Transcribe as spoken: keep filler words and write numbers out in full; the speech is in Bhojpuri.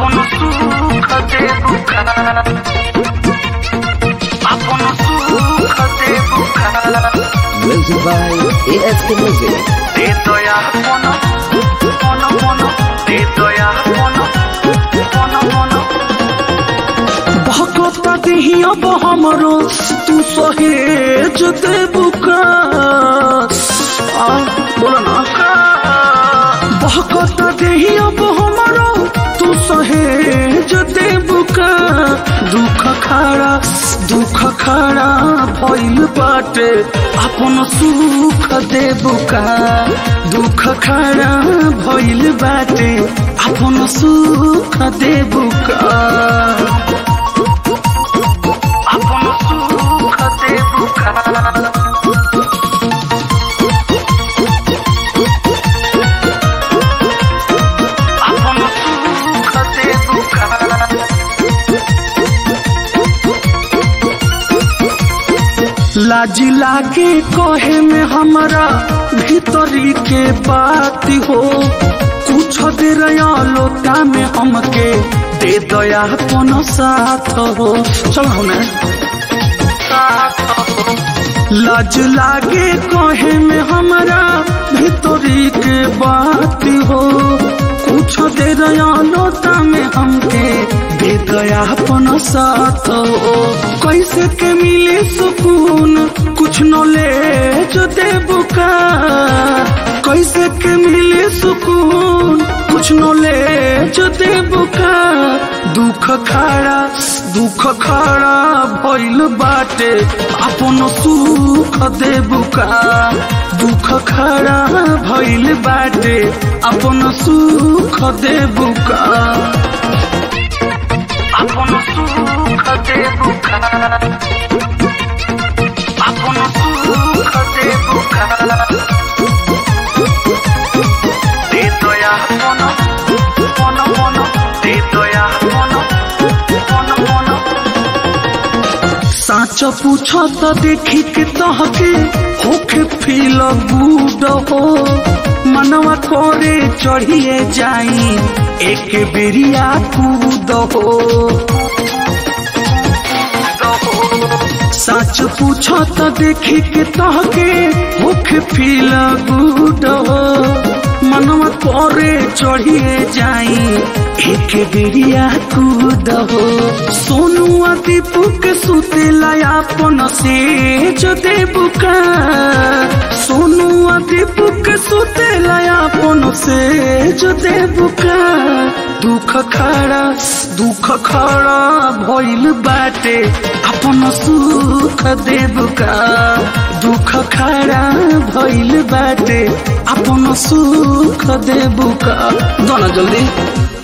अपन सुख देबुका अपन सुख Debuka Music by A S K Music. दे दया अपन मन मन दे दया अपन मन मन भगता देही अब हमरो तू सहेज देबुका आ बोला ना भगता देही अब हमरो तू सहेज देबुका दुख खड़ा दुख खड़ा भइल बाटे अपन सुख देबुका दुख खड़ा भइल बाटे अपन सुख देबुका अपन सुख देबुका अपन सुख देबुका लाजी लागे कहे में हमारा भीतरी के बात हो कुछ देर लोटा में हमके दे दया अपन साथ हो चलो ना लाज लागे कहे में हमारा भीतरी के बात हो कुछ देर लोटा में हमके दे दया अपन साथ हो कैसे के मिले सुकून कुछ न ले जो देबुका कैसे के मिले सुकून कुछ न ले जो देबुका दुख खड़ा दुख खड़ा भइल बाटे अपन सुख देबुका दुख खड़ा भइल बाटे अपन सुख देबुका अपन सुख देबुका अपन सुख देबुका दे दया मन मन मन दे दया मन मन मन साच पूछ तो देखी के तहके होके फील गुड हो मनवा करे चढ़िए जाई एक बेरिया कूद हो सच पूछ तो देखी के तहके होके फील गुड हो मनवा करे चढ़िए जाई एक बेरिया कूद हो सोनू दीपू के सुतेला अपन से जो देबुका सोनू दीपू के सुतेला अपन से जो देबुका दुख खड़ा दुख खड़ा भइल बाटे अपन सुख देबुका दुख खड़ा भइल बाटे अपन सुख देबुका दोना जल्दी